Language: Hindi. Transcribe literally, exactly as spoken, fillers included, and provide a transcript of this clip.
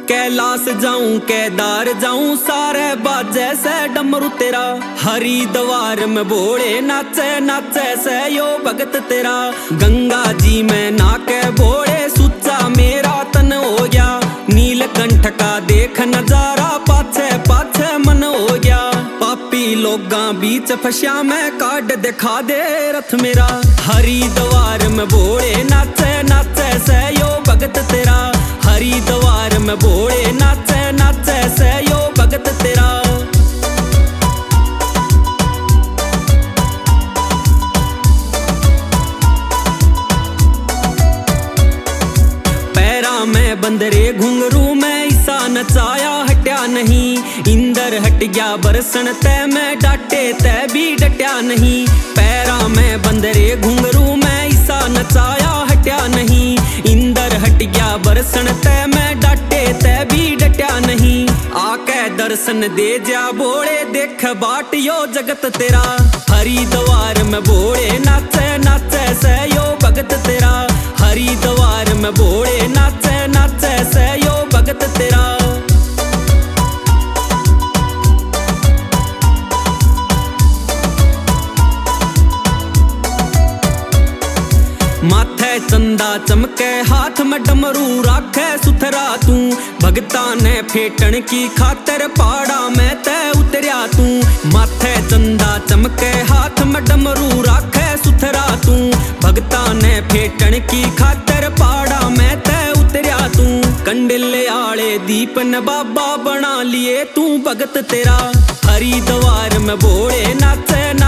कैलाश जाऊं केदार जाऊं सारे बाजे से डमरू तेरा। हरिद्वार में भोले नाचे नाचे से यो भगत तेरा। गंगा जी में नाके भोले सुच्चा मेरा तन हो गया। नीलकंठ का देख नजारा पाछे पाछे मन हो गया। पापी लोगां बीच फस्या में काट दिखा दे रथ मेरा। हरिद्वार में भोले नाचे नाचे से यो भगत तेरा। हरिद्वार में भोले नाचे नाचे से यो भगत तेरा। पैरा में बंदरे घुंघरू में ईसा नचाया हट्या नहीं। इंदर हट गया बरसन तय में डाटे तय भी डट्या नहीं। पैरा में बंदरे घुंघरू में ईसा नचाया हट्या नहीं। इंदर हट गया बरसन तय में डाटे तय भी डट्या नहीं। आके दर्शन दे जा भोले देख बाट यो जगत तेरा। हरिद्वार में भोले नाचे नाचे से यो भगत तेरा। हरिद्वार में भोले नाचे नाचे से यो भगत तेरा। माथे चंदा चमके हाथ में डमरू राखे सुथरा तू। भगता ने फेटन की खातर पहाड़ा में तय उतरिया तू। माथे चंदा चमके हाथ में डमरू राखे सुथरा तू। भगता ने फेटन की खातर पहाड़ा में तय उतरिया तू। कंडिले आले दीप न बाबा बना लिए तू भगत तेरा। हरिद्वार में भोले नाचे